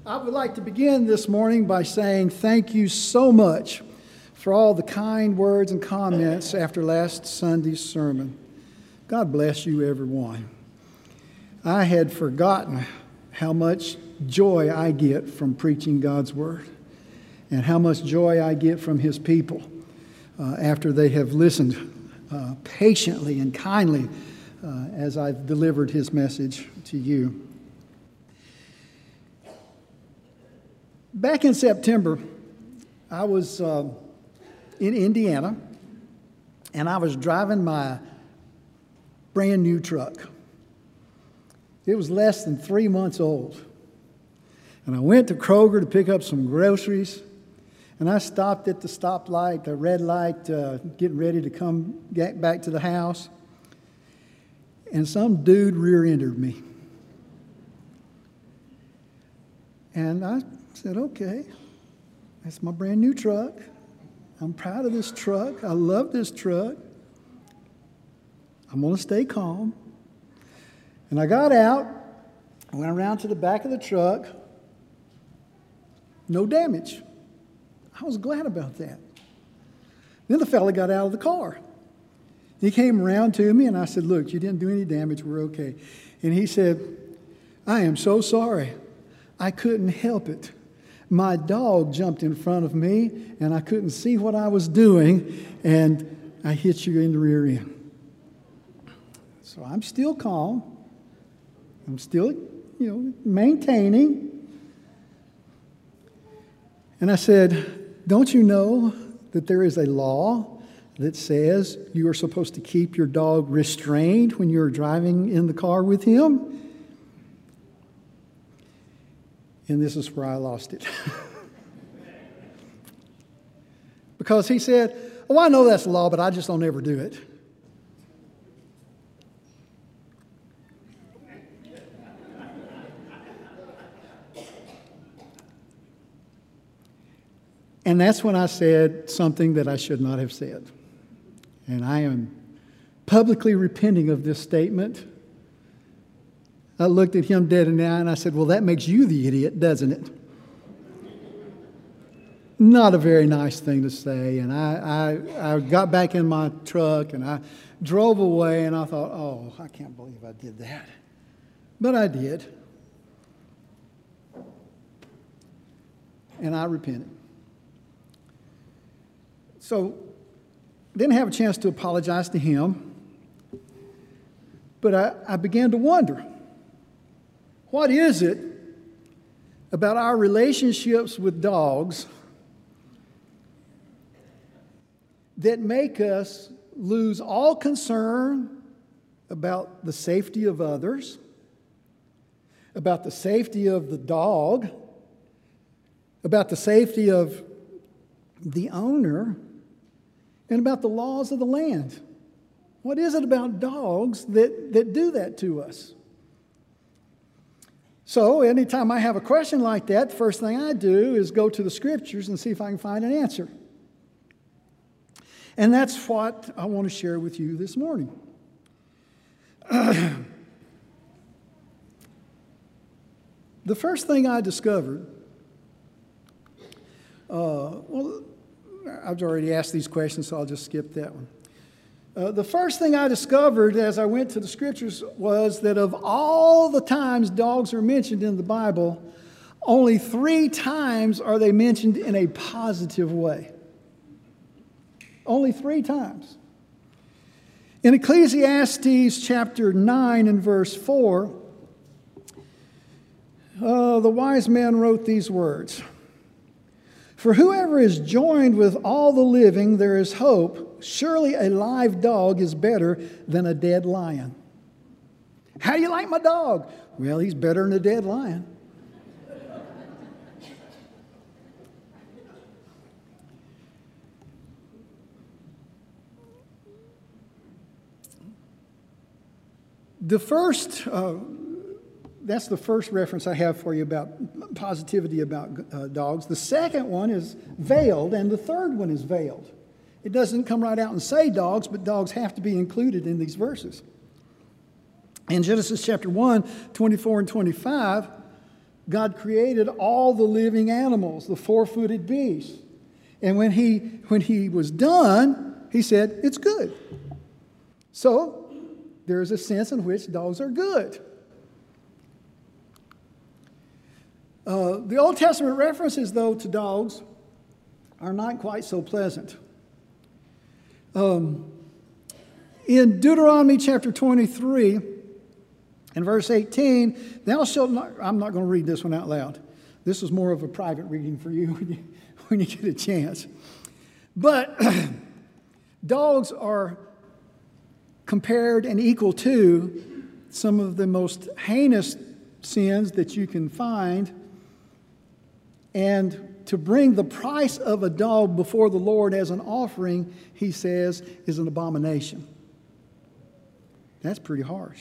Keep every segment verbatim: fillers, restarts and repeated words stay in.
I would like to begin this morning by saying thank you so much for all the kind words and comments after last Sunday's sermon. God bless you, everyone. I had forgotten how much joy I get from preaching God's Word and how much joy I get from His people uh, after they have listened uh, patiently and kindly uh, as I've delivered His message to you. Back in September, I was uh, in Indiana, and I was driving my brand new truck. It was less than three months old. And I went to Kroger to pick up some groceries, and I stopped at the stoplight, the red light, uh, getting ready to come get back to the house, and some dude rear-ended me. And I said, okay, that's my brand new truck. I'm proud of this truck. I love this truck. I'm going to stay calm. And I got out, I went around to the back of the truck. No damage. I was glad about that. Then the fella got out of the car. He came around to me and I said, look, you didn't do any damage. We're okay. And he said, I am so sorry. I couldn't help it. My dog jumped in front of me, and I couldn't see what I was doing, and I hit you in the rear end. So I'm still calm. I'm still, you know, maintaining. And I said, don't you know that there is a law that says you are supposed to keep your dog restrained when you're driving in the car with him? And this is where I lost it. Because he said, oh, I know that's the law, but I just don't ever do it. And that's when I said something that I should not have said. And I am publicly repenting of this statement. I looked at him dead in the eye and I said, well, that makes you the idiot, doesn't it? Not a very nice thing to say. And I, I, I got back in my truck and I drove away and I thought, oh, I can't believe I did that. But I did. And I repented. So, didn't have a chance to apologize to him. But I, I began to wonder, what is it about our relationships with dogs that make us lose all concern about the safety of others, about the safety of the dog, about the safety of the owner, and about the laws of the land? What is it about dogs that, that do that to us? So anytime I have a question like that, the first thing I do is go to the Scriptures and see if I can find an answer. And that's what I want to share with you this morning. The first thing I discovered, uh, well, I've already asked these questions, so I'll just skip that one. Uh, the first thing I discovered as I went to the Scriptures was that of all the times dogs are mentioned in the Bible, only three times are they mentioned in a positive way. Only three times. In Ecclesiastes chapter nine and verse four, uh, the wise man wrote these words. For whoever is joined with all the living, there is hope. Surely a live dog is better than a dead lion. How do you like my dog? Well, he's better than a dead lion. The first, uh, that's the first reference I have for you about positivity about uh, dogs. The second one is veiled, and the third one is veiled. It doesn't come right out and say dogs, but dogs have to be included in these verses. In Genesis chapter one, twenty-four and twenty-five, God created all the living animals, the four-footed beasts. And when he, when he was done, he said, it's good. So there is a sense in which dogs are good. Uh, the Old Testament references, though, to dogs are not quite so pleasant. Um, in Deuteronomy chapter twenty-three, in verse eighteen, thou shalt not, I'm not going to read this one out loud. This is more of a private reading for you when you, when you get a chance. But dogs are compared and equal to some of the most heinous sins that you can find. And to bring the price of a dog before the Lord as an offering, he says, is an abomination. That's pretty harsh.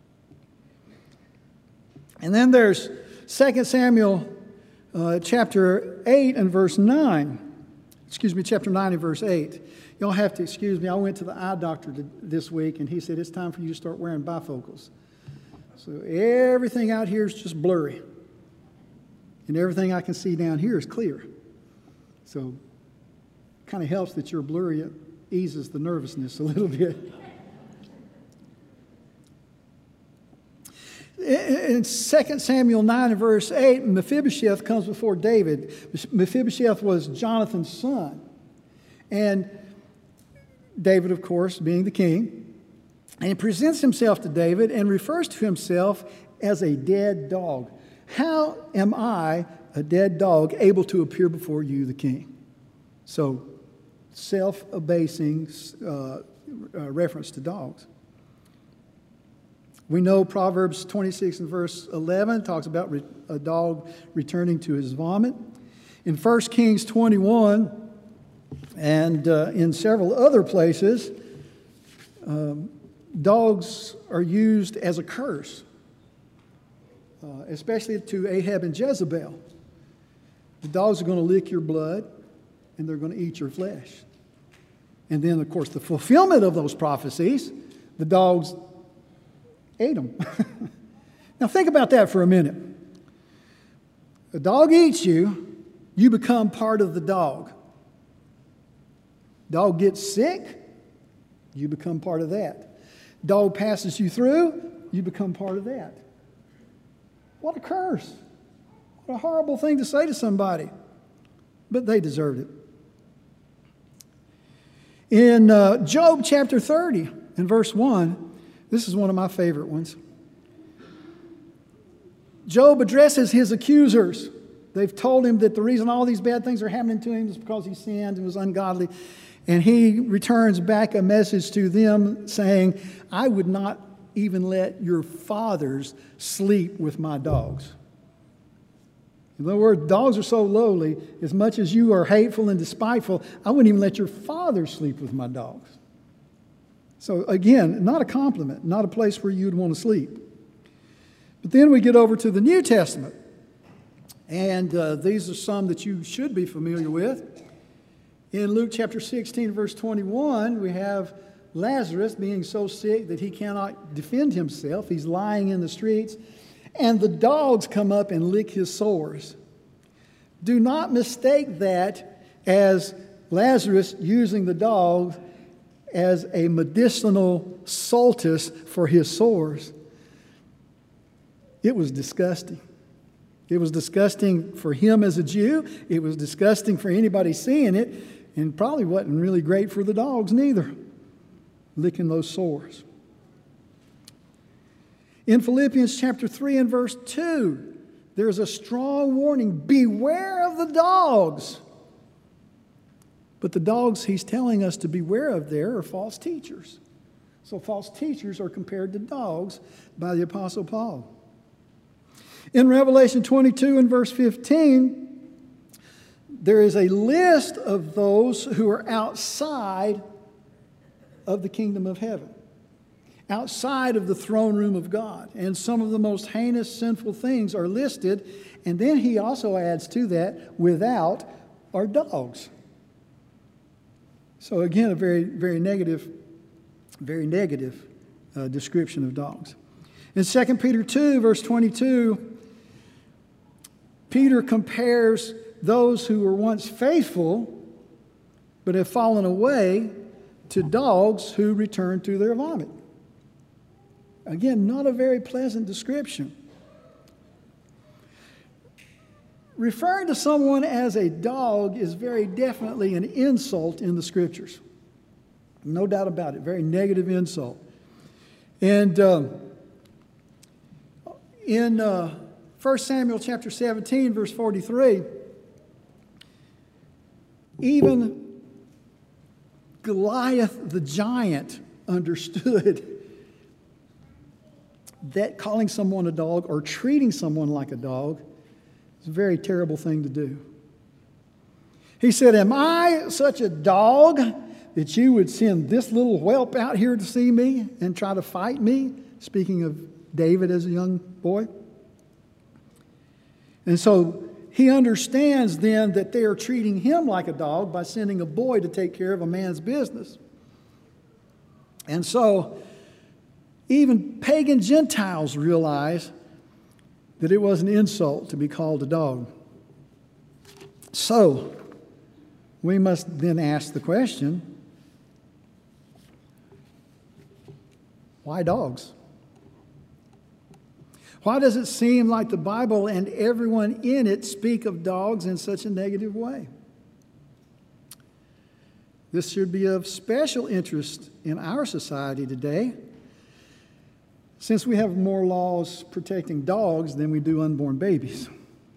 And then there's Second Samuel uh, chapter eight and verse nine. Excuse me, chapter nine and verse eight. You'll have to excuse me. I went to the eye doctor to, this week, and he said, it's time for you to start wearing bifocals. So everything out here is just blurry. And everything I can see down here is clear. So it kind of helps that you're blurry. It eases the nervousness a little bit. In Second Samuel nine and verse eight, Mephibosheth comes before David. Mephibosheth was Jonathan's son. And David, of course, being the king, and he presents himself to David and refers to himself as a dead dog. How am I, a dead dog, able to appear before you, the king? So, self-abasing uh, uh, reference to dogs. We know Proverbs twenty-six and verse eleven talks about re- a dog returning to his vomit. In First Kings twenty-one and uh, in several other places, um, dogs are used as a curse. Uh, especially to Ahab and Jezebel. The dogs are going to lick your blood, and they're going to eat your flesh. And then, of course, the fulfillment of those prophecies, the dogs ate them. Now, think about that for a minute. A dog eats you, you become part of the dog. Dog gets sick, you become part of that. Dog passes you through, you become part of that. What a curse. What a horrible thing to say to somebody. But they deserved it. In uh, Job chapter thirty, in verse one, this is one of my favorite ones. Job addresses his accusers. They've told him that the reason all these bad things are happening to him is because he sinned and was ungodly. And he returns back a message to them saying, I would not even let your fathers sleep with my dogs. In other words, dogs are so lowly, as much as you are hateful and despiteful, I wouldn't even let your fathers sleep with my dogs. So again, not a compliment, not a place where you'd want to sleep. But then we get over to the New Testament. And uh, these are some that you should be familiar with. In Luke chapter sixteen, verse twenty-one, we have Lazarus being so sick that he cannot defend himself. He's lying in the streets, and the dogs come up and lick his sores. Do not mistake that as Lazarus using the dogs as a medicinal poultice for his sores. It was disgusting. It was disgusting for him as a Jew. It was disgusting for anybody seeing it, and probably wasn't really great for the dogs neither, licking those sores. In Philippians chapter three and verse two, there's a strong warning, beware of the dogs. But the dogs he's telling us to beware of there are false teachers. So false teachers are compared to dogs by the Apostle Paul. In Revelation twenty-two and verse fifteen, there is a list of those who are outside of the kingdom of heaven, outside of the throne room of God. And some of the most heinous, sinful things are listed. And then he also adds to that, without are dogs. So again, a very, very negative, very negative uh, description of dogs. In Second Peter two, verse twenty-two, Peter compares those who were once faithful but have fallen away to dogs who return to their vomit. Again, not a very pleasant description. Referring to someone as a dog is very definitely an insult in the Scriptures. No doubt about it, very negative insult. And um, in uh, First Samuel chapter seventeen, verse forty-three, even Goliath the giant understood that calling someone a dog or treating someone like a dog is a very terrible thing to do. He said, "Am I such a dog that you would send this little whelp out here to see me and try to fight me?" Speaking of David as a young boy. And so he understands then that they are treating him like a dog by sending a boy to take care of a man's business. And so even pagan Gentiles realize that it was an insult to be called a dog. So we must then ask the question, why dogs? Why does it seem like the Bible and everyone in it speak of dogs in such a negative way? This should be of special interest in our society today, since we have more laws protecting dogs than we do unborn babies.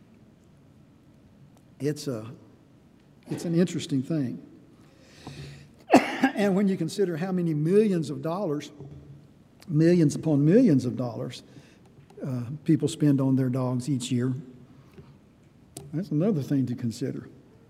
It's a, it's an interesting thing. And when you consider how many millions of dollars, millions upon millions of dollars, uh, people spend on their dogs each year, that's another thing to consider.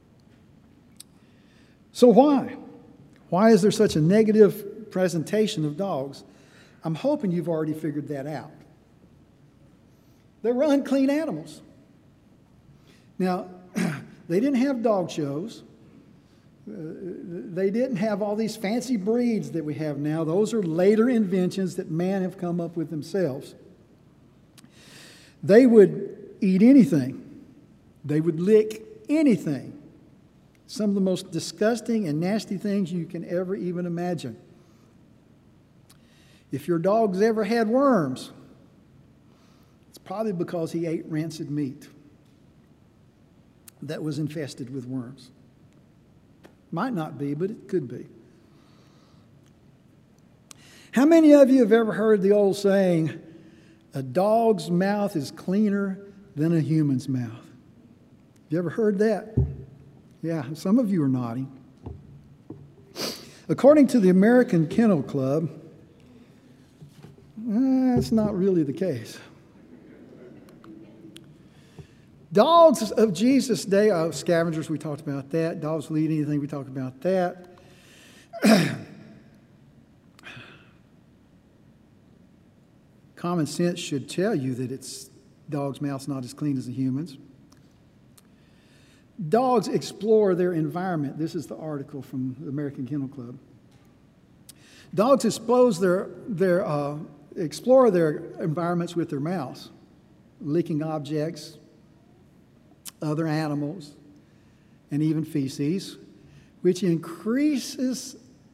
So why? Why is there such a negative presentation of dogs? I'm hoping you've already figured that out. They were unclean animals. Now, they didn't have dog shows. Uh, they didn't have all these fancy breeds that we have now. Those are later inventions that man have come up with themselves. They would eat anything. They would lick anything. Some of the most disgusting and nasty things you can ever even imagine. If your dog's ever had worms, it's probably because he ate rancid meat that was infested with worms. Might not be, but it could be. How many of you have ever heard the old saying, a dog's mouth is cleaner than a human's mouth? You ever heard that? Yeah, some of you are nodding. According to the American Kennel Club, that's not really the case. Dogs of Jesus' day, oh, scavengers, we talked about that. Dogs will eat anything, we talked about that. Common sense should tell you that it's dog's mouth's not as clean as a human's. Dogs explore their environment. This is the article from the American Kennel Club. Dogs expose their, their, uh, explore their environments with their mouths, licking objects, other animals, and even feces, which increases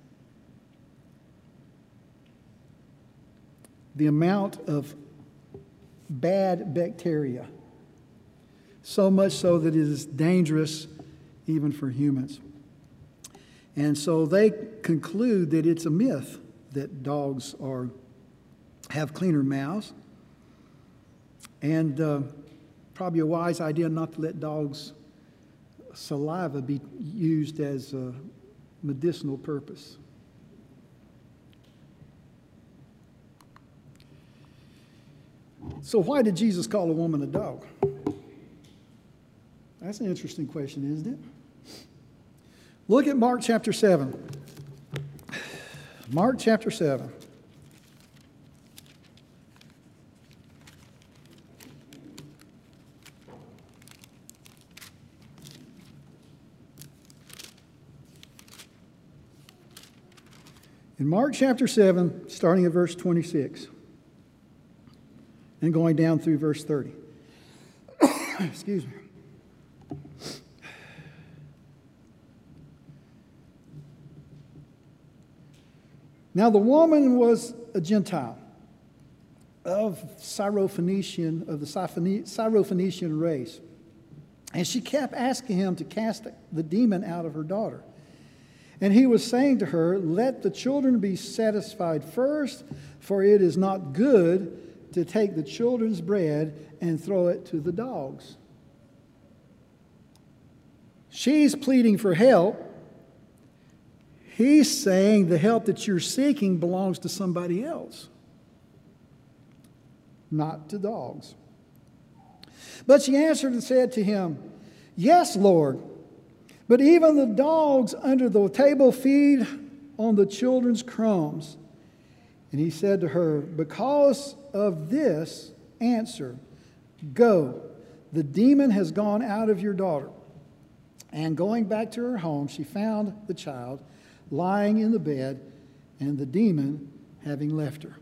the amount of bad bacteria, so much so that it is dangerous even for humans. And so they conclude that it's a myth that dogs are have cleaner mouths, and uh, probably a wise idea not to let dogs' saliva be used as a medicinal purpose. So why did Jesus call a woman a dog? That's an interesting question, isn't it? Look at Mark chapter seven. Mark chapter seven. In Mark chapter seven, starting at verse twenty-six, and going down through verse thirty. Excuse me. Now the woman was a Gentile of Syrophoenician, of the Syrophoenician race. And she kept asking him to cast the demon out of her daughter. And he was saying to her, "Let the children be satisfied first, for it is not good to take the children's bread and throw it to the dogs." She's pleading for help. He's saying the help that you're seeking belongs to somebody else, not to dogs. But she answered and said to him, "Yes, Lord, but even the dogs under the table feed on the children's crumbs." And he said to her, "Because of this answer, go, the demon has gone out of your daughter." And going back to her home, she found the child lying in the bed, and the demon having left her.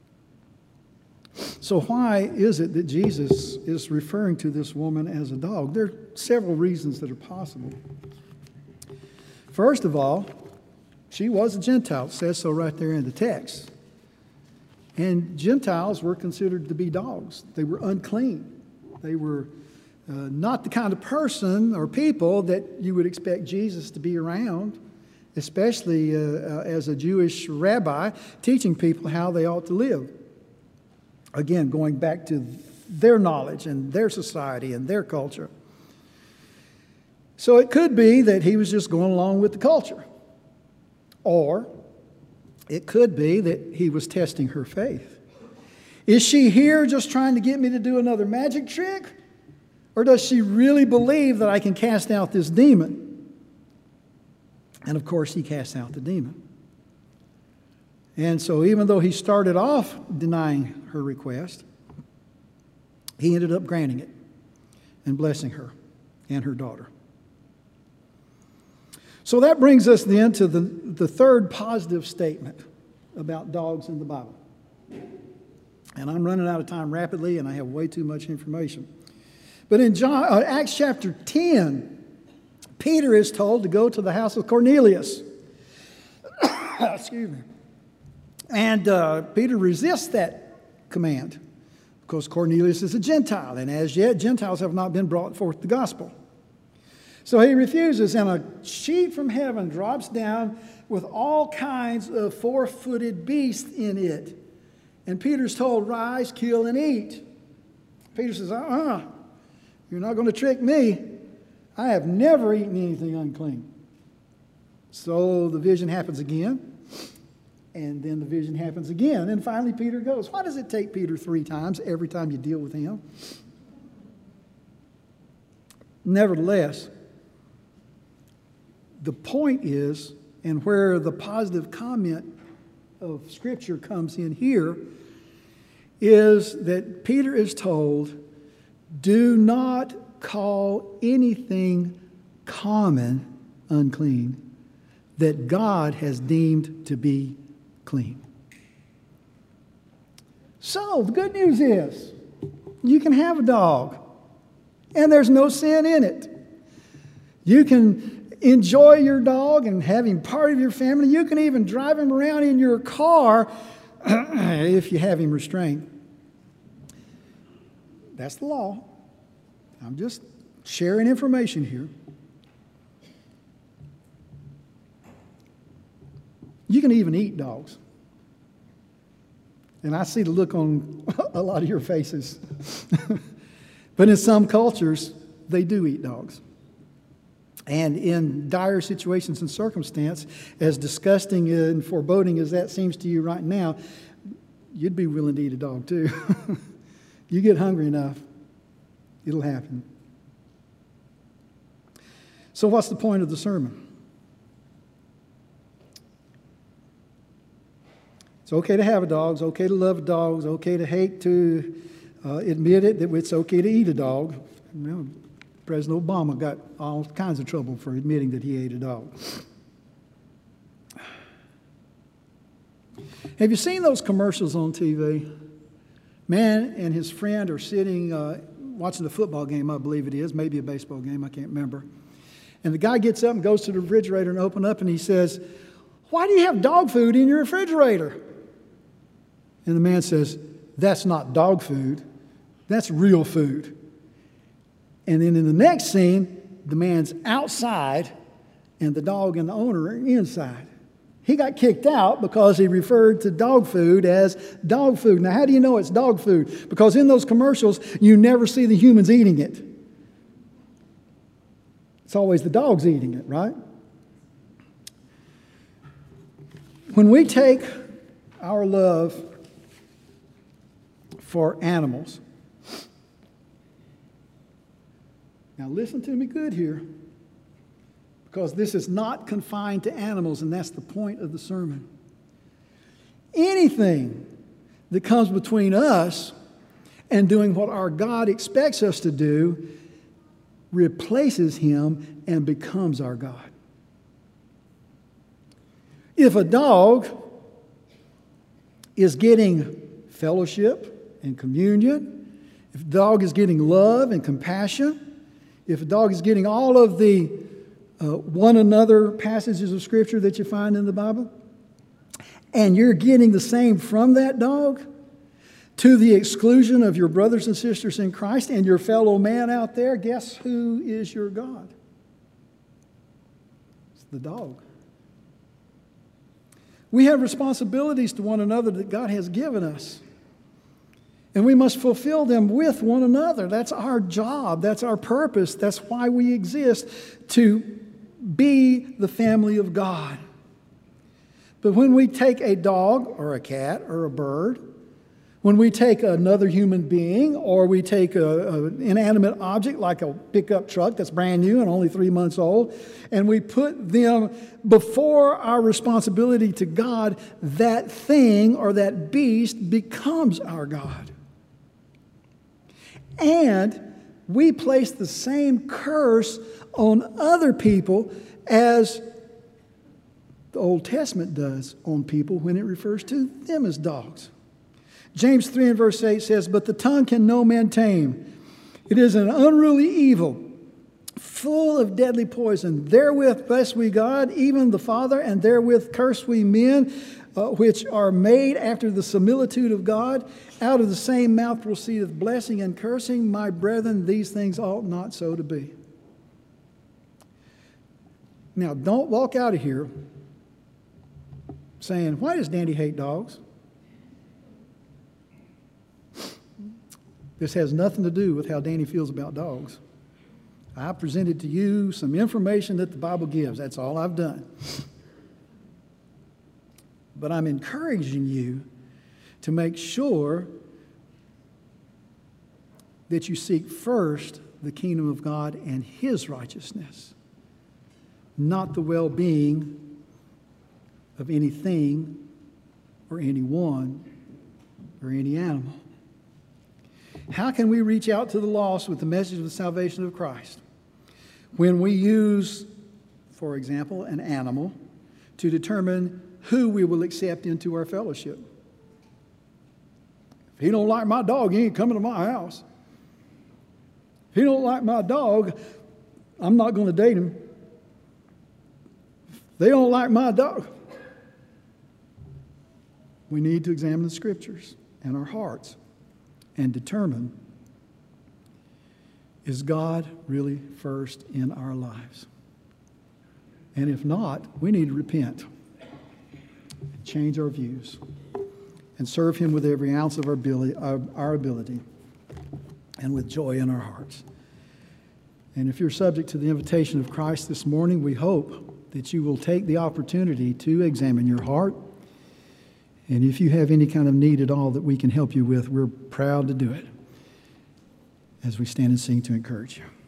So why is it that Jesus is referring to this woman as a dog? There are several reasons that are possible. First of all, she was a Gentile. It says so right there in the text. And Gentiles were considered to be dogs. They were unclean. They were uh, not the kind of person or people that you would expect Jesus to be around, especially uh, uh, as a Jewish rabbi teaching people how they ought to live. Again, going back to their knowledge and their society and their culture. So it could be that he was just going along with the culture. Or it could be that he was testing her faith. Is she here just trying to get me to do another magic trick? Or does she really believe that I can cast out this demon? And of course, he cast out the demon. And so even though he started off denying her request, he ended up granting it and blessing her and her daughter. So that brings us then to the, the third positive statement about dogs in the Bible. And I'm running out of time rapidly, and I have way too much information. But in John, uh, Acts chapter ten, Peter is told to go to the house of Cornelius. Excuse me. And uh, Peter resists that command because Cornelius is a Gentile, and as yet Gentiles have not been brought forth the gospel. So he refuses, and a sheet from heaven drops down with all kinds of four-footed beasts in it. And Peter's told, "Rise, kill, and eat." Peter says, uh-uh, you're not going to trick me. I have never eaten anything unclean. So the vision happens again. And then the vision happens again. And finally Peter goes. Why does it take Peter three times every time you deal with him? Nevertheless, the point is, and where the positive comment of Scripture comes in here, is that Peter is told, do not call anything common unclean that God has deemed to be clean. So the good news is you can have a dog and there's no sin in it. You can enjoy your dog and have him part of your family. You can even drive him around in your car if you have him restrained. That's the law. I'm just sharing information here. You can even eat dogs. And I see the look on a lot of your faces. But in some cultures, they do eat dogs. And in dire situations and circumstance, as disgusting and foreboding as that seems to you right now, you'd be willing to eat a dog too. You get hungry enough, it'll happen. So what's the point of the sermon? It's okay to have a dog. It's okay to love a dog. It's okay to hate to uh, admit it, that it's okay to eat a dog. You know, President Obama got all kinds of trouble for admitting that he ate a dog. Have you seen those commercials on T V? Man and his friend are sitting uh, watching a football game, I believe it is, maybe a baseball game, I can't remember. And the guy gets up and goes to the refrigerator and opens up and he says, "Why do you have dog food in your refrigerator?" And the man says, "That's not dog food, that's real food." And then in the next scene, the man's outside and the dog and the owner are inside. He got kicked out because he referred to dog food as dog food. Now, how do you know it's dog food? Because in those commercials, you never see the humans eating it. It's always the dogs eating it, right? When we take our love for animals, now listen to me good here, because this is not confined to animals, and that's the point of the sermon. Anything that comes between us and doing what our God expects us to do replaces Him and becomes our God. If a dog is getting fellowship and communion, if a dog is getting love and compassion, if a dog is getting all of the uh, one another passages of Scripture that you find in the Bible, and you're getting the same from that dog to the exclusion of your brothers and sisters in Christ and your fellow man out there, guess who is your God? It's the dog. We have responsibilities to one another that God has given us. And we must fulfill them with one another. That's our job. That's our purpose. That's why we exist, to be the family of God. But when we take a dog or a cat or a bird, when we take another human being, or we take an inanimate object like a pickup truck that's brand new and only three months old, and we put them before our responsibility to God, that thing or that beast becomes our God. And we place the same curse on other people as the Old Testament does on people when it refers to them as dogs. James three and verse eight says, "But the tongue can no man tame. It is an unruly evil, full of deadly poison. Therewith bless we God, even the Father, and therewith curse we men, uh, which are made after the similitude of God. Out of the same mouth proceedeth blessing and cursing. My brethren, these things ought not so to be." Now, don't walk out of here saying, "Why does Danny hate dogs?" This has nothing to do with how Danny feels about dogs. I presented to you some information that the Bible gives. That's all I've done. But I'm encouraging you to make sure that you seek first the kingdom of God and His righteousness, not the well-being of anything or anyone or any animal. How can we reach out to the lost with the message of the salvation of Christ? When we use, for example, an animal to determine who we will accept into our fellowship. If he don't like my dog, he ain't coming to my house. If he don't like my dog, I'm not going to date him. If they don't like my dog. We need to examine the Scriptures and our hearts and determine, is God really first in our lives? And if not, we need to repent, change our views, and serve Him with every ounce of our ability, our ability and with joy in our hearts. And if you're subject to the invitation of Christ this morning, we hope that you will take the opportunity to examine your heart. And if you have any kind of need at all that we can help you with, we're proud to do it as we stand and sing to encourage you.